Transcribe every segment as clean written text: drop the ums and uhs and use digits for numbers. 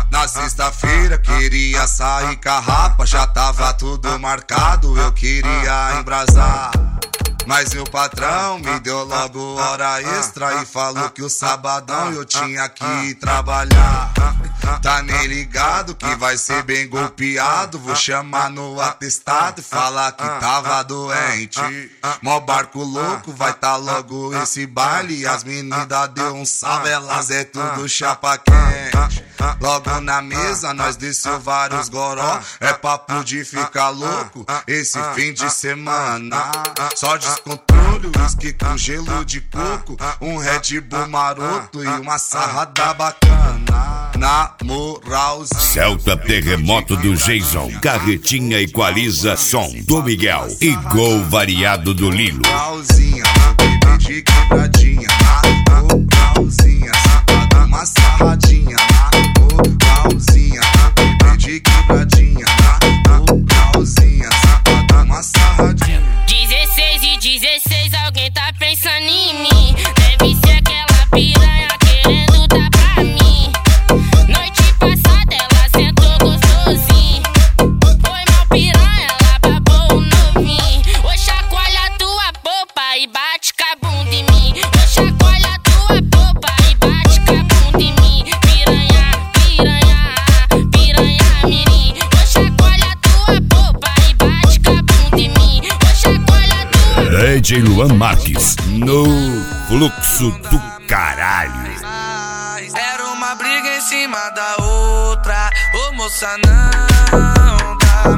Na sexta-feira queria sair com a rapa, já tava tudo marcado, eu queria embrasar. Mas meu patrão me deu logo hora extra e falou que o sabadão eu tinha que trabalhar. Tá nem ligado que vai ser bem golpeado, vou chamar no atestado e falar que tava doente. Mó barco louco, vai tá logo esse baile. As meninas deu um salve, elas é tudo chapa quente. Logo na mesa nós desceu vários goró, é papo de ficar louco esse fim de semana. Só descontrole, whisky com gelo de coco, um Red Bull maroto e uma sarrada bacana. Na moralzinha. Celta Terremoto do Jason, Carretinha Equaliza Som do Miguel e Gol Variado do Lilo. Moralzinha, bebê de quebradinha. Moralzinha, safada, uma sarradinha. Moralzinha, bebê de quebradinha. Moralzinha, safada, uma sarradinha. 16 e 16, alguém tá pensando em mim. Deve ser aquela piranha querendo dar pra mim. Noite passada ela sentou gostosinho. Foi mal piranha, ela babou o novinho. Ô chacoalha tua popa e bate com a bunda em mim. Ô chacoalha tua popa e bate com a bunda em mim. Piranha, piranha, piranha mirim. Ô chacoalha tua popa e bate com a bunda em mim. Ô chacoalha tua. DJ Luan Marques, no fluxo do caralho. Era uma briga em cima da outra, ô moça não dá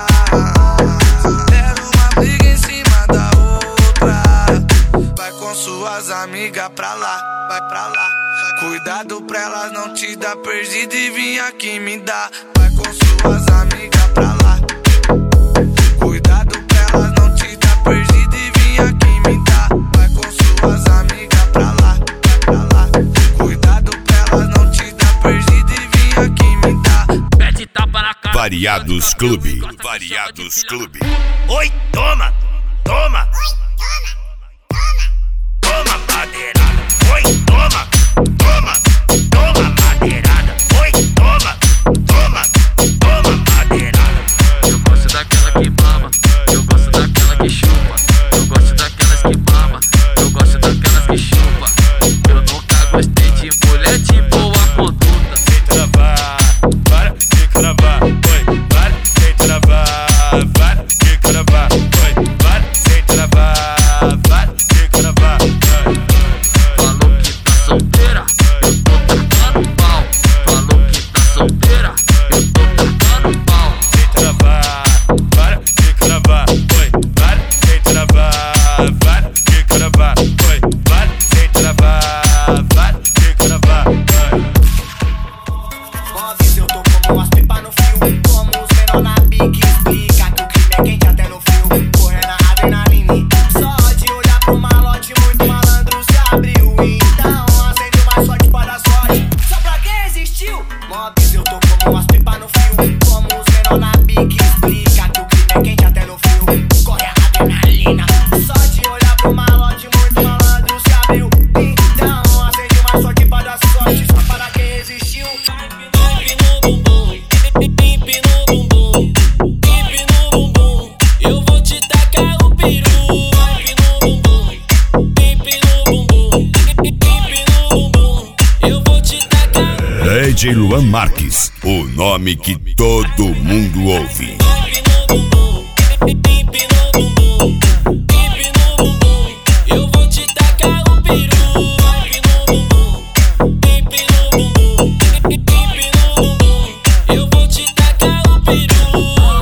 mais. Era uma briga em cima da outra, vai com suas amigas pra lá, vai pra lá. Cuidado pra elas não te dar perdido e vir aqui me dar. Vai com suas amigas pra lá. Cuidado pra elas não te dar perdido e vir aqui me dar. Vai com suas amigas pra lá, pra lá. Cuidado pra elas não te dar perdido e vir aqui me dar. Pede tapa na cara. Variados Clube, Variados Clube. Oi, toma, toma. Toma madeirada. Oi, toma, toma, toma madeirada. Oi, toma, toma, toma madeirada. Eu gosto daquela que mama, eu gosto daquela que chupa. Eu gosto daquelas que mama, eu gosto daquelas que chupa. Eu nunca gostei de mulher de boa conduta. Sem travar, para de cravar. Oi, para sem travar, para de cravar. Oi, para sem travar, para de cravar. Falou que tá solteira, eu tô tacando pau. Falou que tá solteira, eu tô tacando pau. Sem travar, para de cravar. Oi, para sem travar, para de cravar. Oi, para sem travar, para de cravar. Móveis, eu tô como as pipas no fio, como os menor na pique. Explica que o crime é quente até no fio, correndo a adrenalina. Só de olhar pro malote, muito malandro se abriu. Então acende mais sorte para a sorte, só pra quem resistiu. Móveis, eu tô como as pipas no fio, como os menor na pique. Explica que o crime é quente até no fio, corre a adrenalina. Só de olhar pro malote, muito malandro se abriu. Então acende mais sorte para a sorte, só para quem resistiu. Pipe no bumbum, pipe no bumbum, pipe no bumbum, eu vou te tacar o peru. Pipe no bumbum, pipe no bumbum, pipe no bumbum, eu vou te tacar. DJ Luan Marques, o nome que todo mundo ouve. Pipe no bumbum, pipe no bumbum, pipe no bumbum, eu vou te tacar o peru. Pipe no bumbum, pipe no bumbum, pipe no bumbum, eu vou te tacar o peru.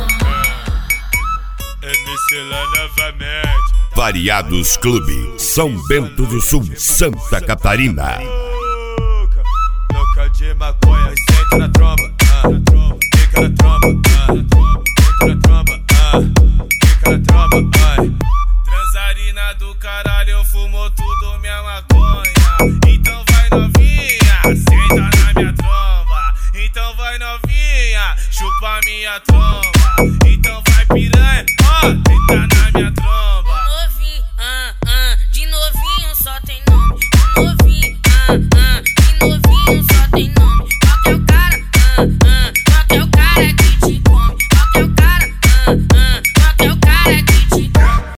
MC lá novamente. Variados Clube, São Bento do Sul, Santa Catarina. Louca de maconha, sente na tromba, fica na tromba, fica na tromba, fica na tromba, Transarina do caralho, eu fumo tudo minha maconha. Então vai novinha, senta na minha tromba. Então vai novinha, chupa minha tromba.